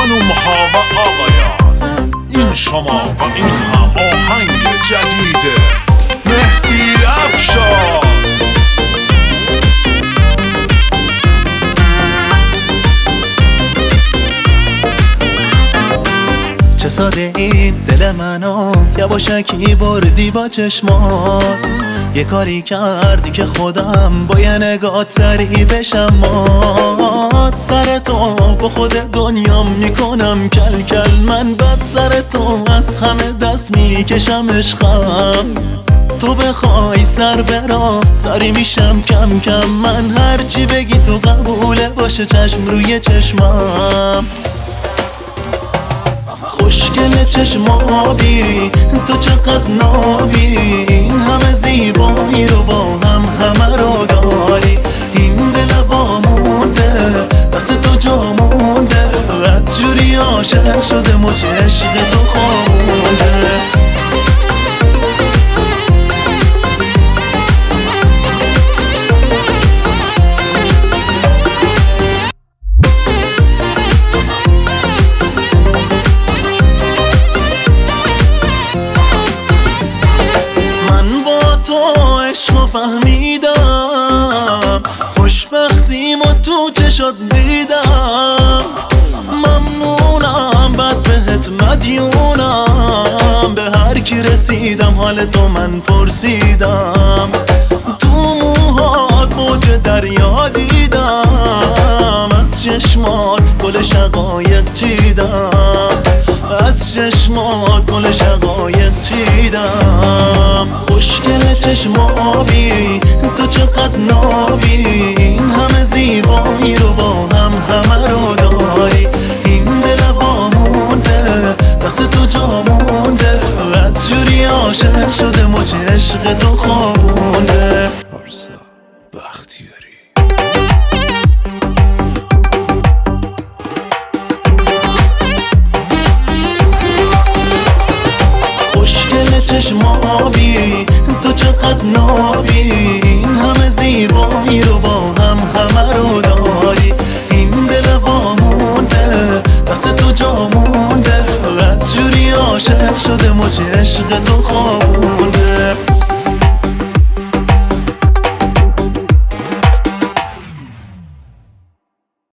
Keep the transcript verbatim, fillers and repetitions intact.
خانوم ها و آقایان، این شما و این هم آهنگ جدید مهدی افشار. چه ساده این دل منو یواشکی بردی با چشمات، یه کاری کردی که خودم با یه نگاه تری بشم مات. سر تو با خود دنیا میکنم کل کل، من بد سر تو از همه دست میکشم عشقم. تو بخوای سر برا سری میشم کم کم، من هرچی بگی تو قبوله باشه چشم روی چشمم. خوشگل چشم آبی تو چقدر نابی، این همه زیبایی رو با هم همه رو داری. این دل وامونده دست تو جا مونده، از جوری عاشق شده مچ عشق تو خوابونده. عشقو فهمیدم، خوشبختیمو تو چشات دیدم. ممنونم بد بهت مدیونم، به هر کی رسیدم حال تو من پرسیدم. تو موهات موج دریا دیدم، از چشمات گل شقایق چیدم، از چشمات گل شقایق چیدم. خوشگل چشم آبی تو چقدر نابی، این همه زیبایی رو با هم همه رو داری. این دل وامونده دست تو جا مونده، از جوری عاشق شده مچ عشق تو خوابونده. پارسا بختیاری. چشم آبی تو چقدر نابی، این همه زیبایی رو با هم همه رو داری. این دل وامونده دست تو جا مونده، از جوری عاشق شده مچ عشق تو خوابون.